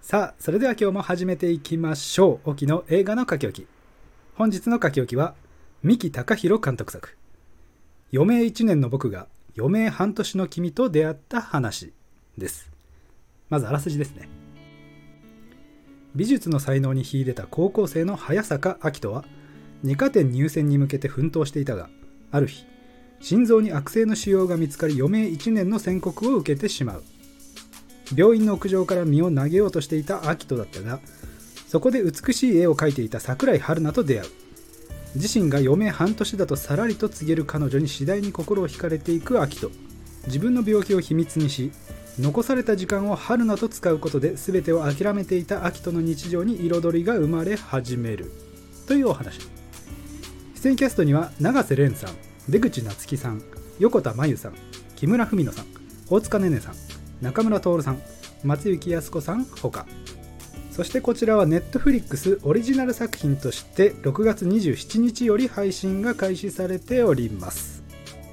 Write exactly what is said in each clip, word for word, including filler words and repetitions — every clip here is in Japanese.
さあ、それでは今日も始めていきましょう。沖の映画の書き置き。本日の書き置きは三木孝弘監督作、余命いちねんの僕が余命半年の君と出会った話です。まずあらすじですね。美術の才能に秀でた高校生の早坂明人は二科展入選に向けて奮闘していたが、ある日心臓に悪性の腫瘍が見つかり余命いちねんの宣告を受けてしまう。病院の屋上から身を投げようとしていた明人だったが、そこで美しい絵を描いていた桜井春菜と出会う。自身が余命半年だとさらりと告げる彼女に次第に心を惹かれていく明人。自分の病気を秘密にし、残された時間を春菜と使うことで全てを諦めていた明人の日常に彩りが生まれ始めるというお話。出演キャストには永瀬廉さん、出口夏希さん、横田真由さん、木村文乃さん、大塚寧々さん、中村徹さん、松雪泰子さんほか。そしてこちらはネットフリックスオリジナル作品としてろくがつにじゅうしちにちより配信が開始されております。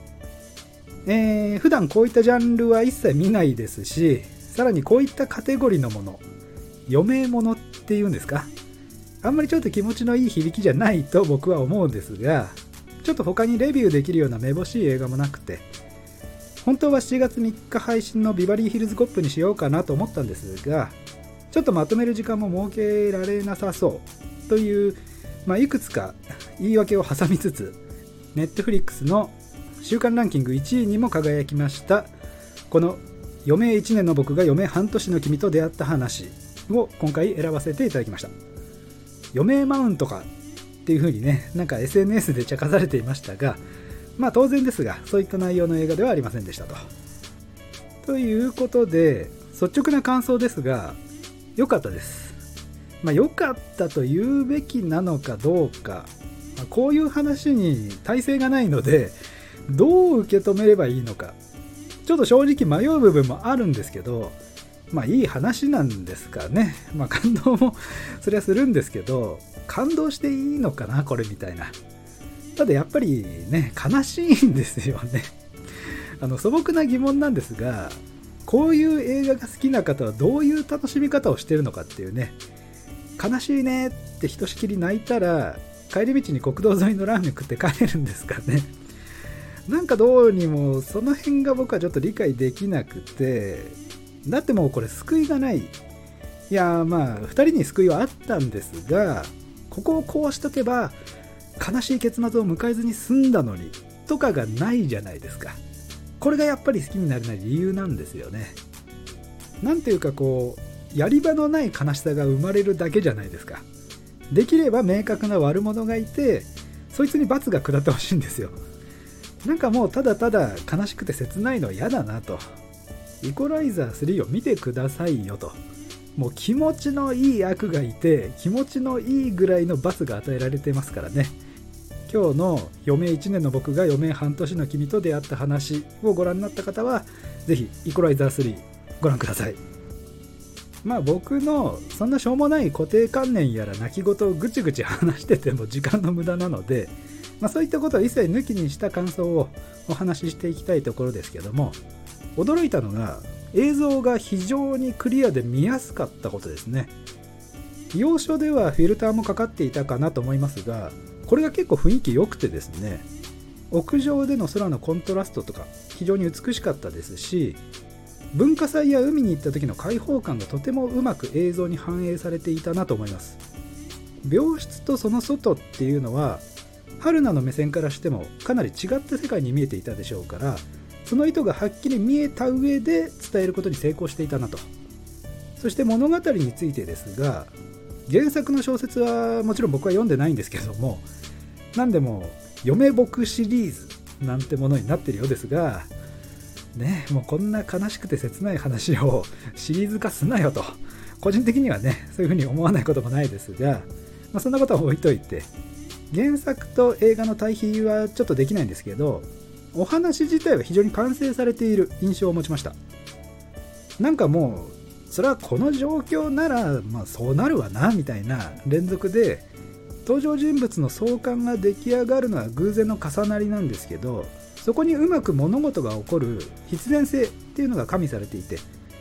えー、普段こういったジャンルは一切見ないですし、さらにこういったカテゴリーのもの、余命ものっていうんですか、あんまりちょっと気持ちのいい響きじゃないと僕は思うんですが、ちょっと他にレビューできるようなめぼしい映画もなくて、本当はしちがつみっか配信のビバリーヒルズコップにしようかなと思ったんですが、ちょっとまとめる時間も設けられなさそうという、まあ、いくつか言い訳を挟みつつ、ネットフリックスの週間ランキングいちいにも輝きましたこの余命いちねんの僕が余命半年の君と出会った話を今回選ばせていただきました。余命マウントかっていう風にね、なんか エスエヌエス で茶化されていましたが、まあ当然ですが、そういった内容の映画ではありませんでしたと。ということで、率直な感想ですが、良かったです。まあ良かったと言うべきなのかどうか、まあ、こういう話に耐性がないので、どう受け止めればいいのか、ちょっと正直迷う部分もあるんですけど、まあいい話なんですかね。まあ感動もそりゃするんですけど、感動していいのかなこれみたいな。ただやっぱりね、悲しいんですよね。あの素朴な疑問なんですが、こういう映画が好きな方はどういう楽しみ方をしてるのかっていうね。悲しいねってひとしきり泣いたら、帰り道に国道沿いのラーメン食って帰れるんですかね。なんかどうにもその辺が僕はちょっと理解できなくて、だってもうこれ救いがない。いやまあふたりに救いはあったんですが、ここをこうしとけば悲しい結末を迎えずに済んだのにとかがないじゃないですか。これがやっぱり好きになれない理由なんですよね。なんていうかこう、やり場のない悲しさが生まれるだけじゃないですか。できれば明確な悪者がいて、そいつに罰が下ってほしいんですよ。なんかもうただただ悲しくて切ないのは嫌だなと。イコライザースリーを見てくださいよと。もう気持ちのいい悪がいて、気持ちのいいぐらいの罰が与えられてますからね。今日の余命いちねんの僕が余命半年の君と出会った話をご覧になった方は、ぜひイコライザースリーご覧ください。まあ僕のそんなしょうもない固定観念やら泣き言をぐちぐち話してても時間の無駄なので、まあ、そういったことを一切抜きにした感想をお話ししていきたいところですけども、驚いたのが映像が非常にクリアで見やすかったことですね。要所ではフィルターもかかっていたかなと思いますが、これが結構雰囲気良くてですね、屋上での空のコントラストとか非常に美しかったですし、文化祭や海に行った時の開放感がとてもうまく映像に反映されていたなと思います。病室とその外っていうのは春菜の目線からしてもかなり違った世界に見えていたでしょうから、その意図がはっきり見えた上で伝えることに成功していたなと。そして物語についてですが、原作の小説はもちろん僕は読んでないんですけども、何でも嫁僕シリーズなんてものになっているようですがね、もうこんな悲しくて切ない話をシリーズ化すなよと、個人的にはねそういうふうに思わないこともないですが、まあ、そんなことは置いといて、原作と映画の対比はちょっとできないんですけど、お話自体は非常に完成されている印象を持ちました。なんかもうそれはこの状況ならまあそうなるわなみたいな連続で、登場人物の相関が出来上がるのは偶然の重なりなんですけど、そこにうまく物事が起こる必然性っていうのが加味されていて、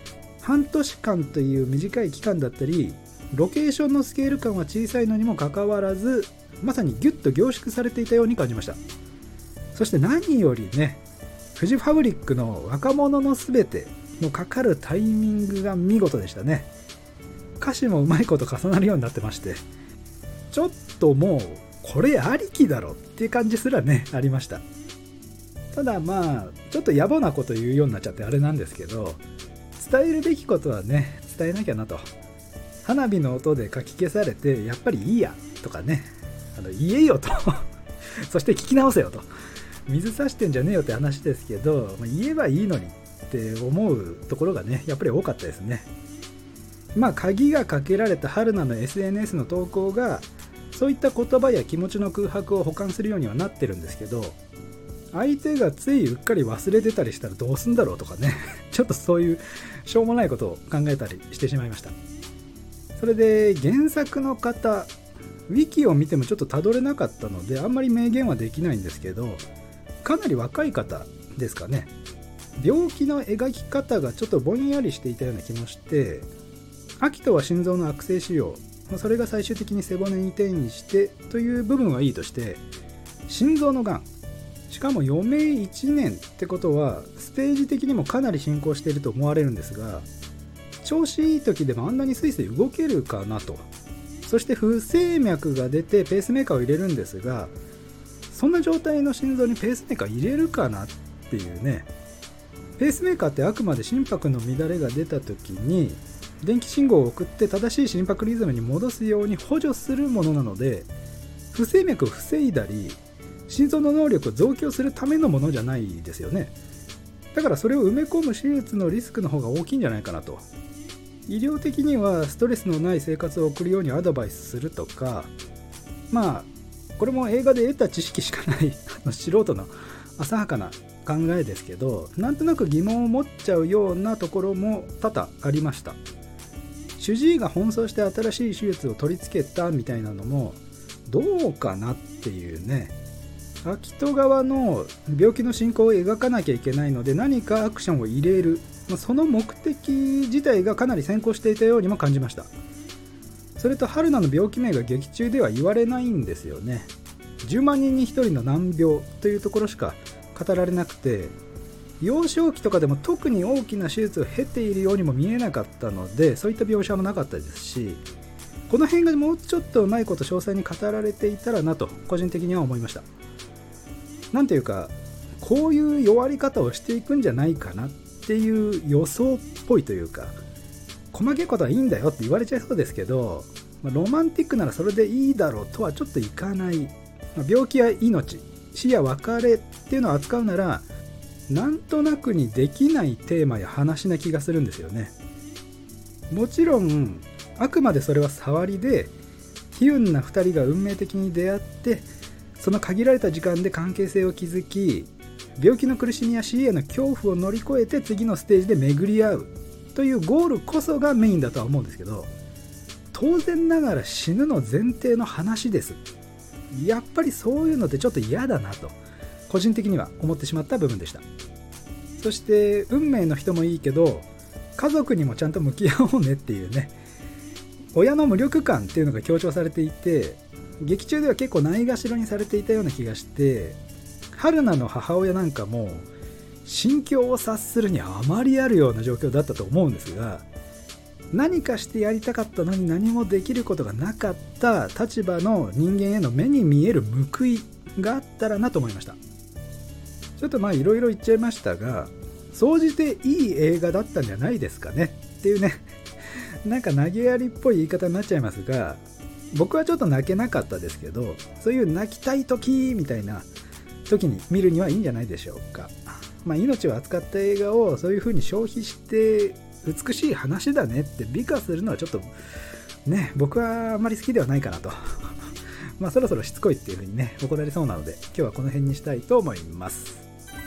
半年間という短い期間だったり、ロケーションのスケール感は小さいのにもかかわらず、まさにギュッと凝縮されていたように感じました。そして何よりね、フジファブリックの若者のすべてのかかるタイミングが見事でしたね。歌詞もうまいこと重なるようになってまして、ちょっともうこれありきだろっていう感じすらねありました。ただまあちょっと野暮なこと言うようになっちゃってあれなんですけど、伝えるべきことはね伝えなきゃなと。花火の音でかき消されてやっぱりいいやとかね、あの言えよとそして聞き直せよと、水差してんじゃねえよって話ですけど、まあ、言えばいいのにって思うところがねやっぱり多かったですね。まあ鍵がかけられた春菜の エスエヌエス の投稿がそういった言葉や気持ちの空白を補完するようにはなってるんですけど、相手がついうっかり忘れてたりしたらどうすんだろうとかねちょっとそういうしょうもないことを考えたりしてしまいました。それで原作の方、ウィキを見てもちょっとたどれなかったのであんまり明言はできないんですけど、かなり若い方ですかね。病気の描き方がちょっとぼんやりしていたような気もして、アキトは心臓の悪性腫瘍、それが最終的に背骨に転移してという部分はいいとして、心臓のがん、しかも余命いちねんってことはステージ的にもかなり進行していると思われるんですが、調子いい時でもあんなにスイスイ動けるかなと。そして不整脈が出てペースメーカーを入れるんですが、そんな状態の心臓にペースメーカー入れるかなっていうね。ペースメーカーってあくまで心拍の乱れが出た時に電気信号を送って正しい心拍リズムに戻すように補助するものなので、不整脈を防いだり心臓の能力を増強するためのものじゃないですよね。だからそれを埋め込む手術のリスクの方が大きいんじゃないかなと。医療的にはストレスのない生活を送るようにアドバイスするとか、まあこれも映画で得た知識しかない素人の浅はかな考えですけど、なんとなく疑問を持っちゃうようなところも多々ありました。主治医が奔走して新しい手術を取り付けたみたいなのもどうかなっていうね。アキト側の病気の進行を描かなきゃいけないので何かアクションを入れる、その目的自体がかなり先行していたようにも感じました。それと春菜の病気名が劇中では言われないんですよね。じゅうまんにんにひとりの難病というところしか語られなくて、幼少期とかでも特に大きな手術を経ているようにも見えなかったので、そういった描写もなかったですし、この辺がもうちょっとうまいこと詳細に語られていたらなと個人的には思いました。なんていうか、こういう弱り方をしていくんじゃないかなっていう予想っぽいというか、細けいことはいいんだよって言われちゃいそうですけど、まあ、ロマンティックならそれでいいだろうとはちょっといかない、まあ、病気や命、死や別れっていうのを扱うならなんとなくにできないテーマや話な気がするんですよね。もちろんあくまでそれは触りで、悲運なふたりが運命的に出会ってその限られた時間で関係性を築き、病気の苦しみや死への恐怖を乗り越えて次のステージで巡り合うというゴールこそがメインだとは思うんですけど、当然ながら死ぬの前提の話です。やっぱりそういうのってちょっと嫌だなと個人的には思ってしまった部分でした。そして運命の人もいいけど家族にもちゃんと向き合おうねっていうね、親の無力感っていうのが強調されていて、劇中では結構ないがしろにされていたような気がして、春菜の母親なんかも心境を察するにあまりあるような状況だったと思うんですが、何かしてやりたかったのに何もできることがなかった立場の人間への目に見える報いがあったらなと思いました。ちょっとまあいろいろ言っちゃいましたが、総じていい映画だったんじゃないですかねっていうねなんか投げやりっぽい言い方になっちゃいますが、僕はちょっと泣けなかったですけど、そういう泣きたい時みたいな時に見るにはいいんじゃないでしょうか。まあ、命を扱った映画をそういう風に消費して美しい話だねって美化するのはちょっとね、僕はあんまり好きではないかなとまあそろそろしつこいっていう風にね怒られそうなので、今日はこの辺にしたいと思います。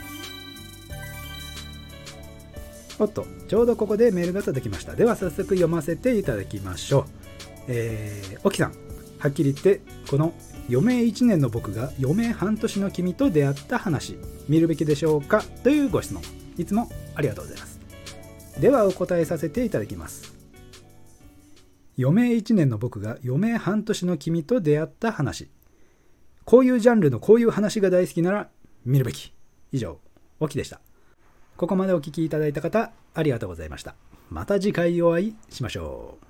おっと、ちょうどここでメールが届きました。では早速読ませていただきましょう。えー、沖さん、はっきり言ってこの余命いちねんの僕が余命半年の君と出会った話見るべきでしょうかというご質問、いつもありがとうございます。 ではお答えさせていただきます。余命いちねんの僕が余命半年の君と出会った話。こういうジャンルのこういう話が大好きなら見るべき。以上、オキでした。ここまでお聞きいただいた方、ありがとうございました。また次回お会いしましょう。